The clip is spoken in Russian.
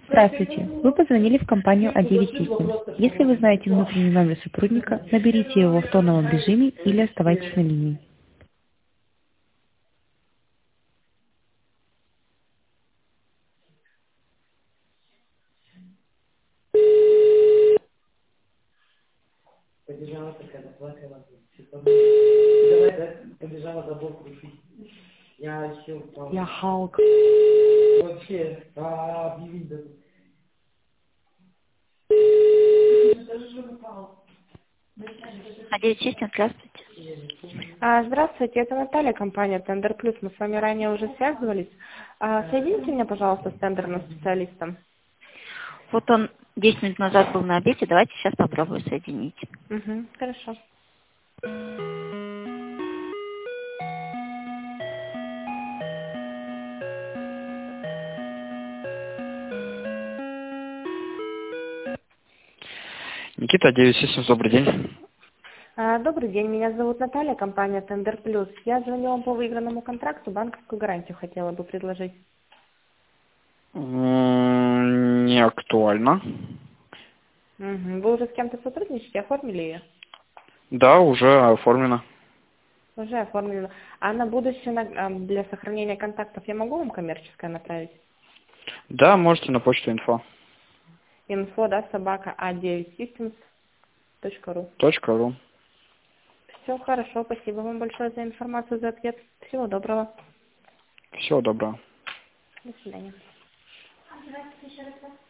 Здравствуйте. Вы позвонили в компанию А9 Systems. Если вы знаете внутренний номер сотрудника, наберите его в тоновом режиме или оставайтесь на линии. Побежала такая, заплакала. Давай, да, побежала забор крушить. Я еще упал. Я Халк. Вообще, объявить даже. Даже упал. А9 Systems, здравствуйте. Здравствуйте, это Наталья, компания Тендер Плюс. Мы с вами ранее уже связывались. Соедините меня, пожалуйста, с тендерным специалистом. Вот он 10 минут назад был на обеде, давайте сейчас попробую соединить. Угу, хорошо. Никита, 977, добрый день. Добрый день, меня зовут Наталья, компания Тендер Плюс. Я звоню вам по выигранному контракту, банковскую гарантию хотела бы предложить. Не актуально. Угу. Вы уже с кем-то сотрудничаете, оформили ее? Да, уже оформлено. Уже оформлено. А на будущее, для сохранения контактов, я могу вам коммерческое направить? Да, можете на почту инфо. Info, да, собака a9systems.ru. .ру. Все хорошо, спасибо вам большое за информацию, за ответ. Всего доброго. Всего доброго. До свидания.